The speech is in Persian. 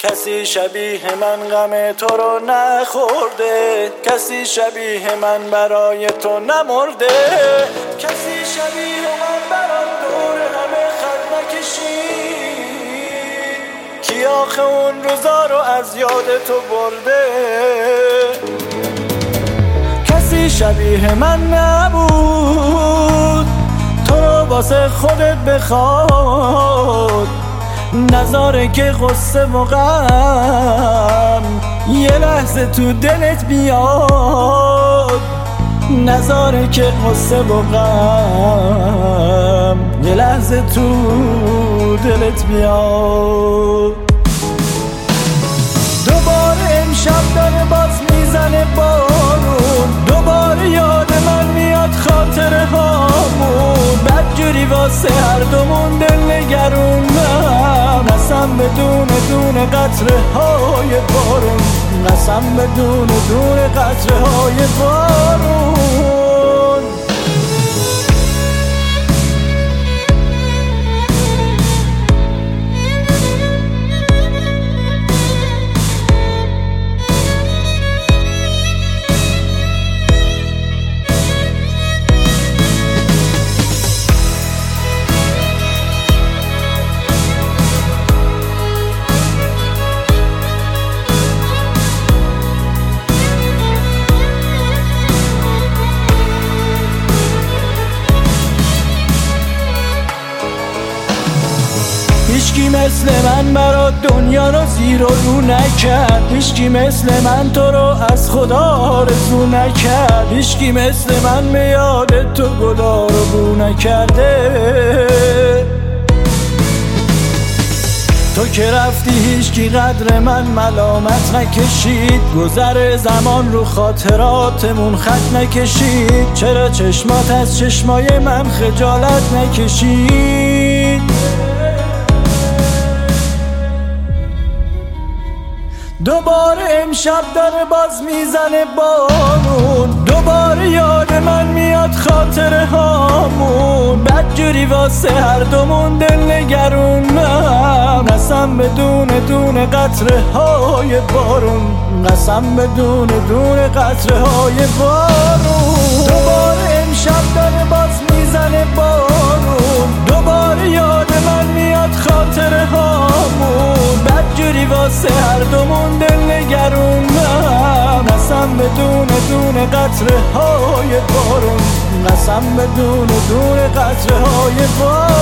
کسی شبیه من غم تو رو نخورده، کسی شبیه من برای تو نمرده، کسی شبیه من برای دور همه خط نکشید، کی آخه اون روزا رو از یاد تو برده. کسی شبیه من نبود تو رو واسه خودت بخواد، نذاره که غصه و غم یه لحظه تو دلت بیاد، نذاره که غصه و غم یه لحظه تو دلت بیاد. دوباره امشب داره باز میزنه بارون، دوباره یاد من میاد خاطره هامون، بدجوری واسه هر دومون دل نگرونم، قسم بدون دونه قطره های بارون، قسم بدون دونه قطره های بارون. هیچکی مثل من برا دنیا رو زیر و رو نکرد، هیچکی مثل من تو رو از خدا آرزو نکرد، هیچکی مثل من به یاد تو گلا رو بو نکرده. تو که رفتی هیچکی قدر من ملامت نکشید، گذر زمان رو خاطراتمون خط نکشید، چرا چشمات از چشمای من خجالت نکشید. دوباره امشب داره باز میزنه بارون، دوباره یاد من میاد خاطره هامون، بدجوری واسه هر دومون دل نگرونم، قسم بدون دونه قطره های بارون، قسم بدون دونه قطره های بارون. دوباره امشب داره باز میزنه بارون، دوباره یاد من میاد خاطره هامون، بدجوری واسه هر دومون دل نگرونم، قسم بدون دونه قطره های بارون، قسم بدون دونه قطره های بارون.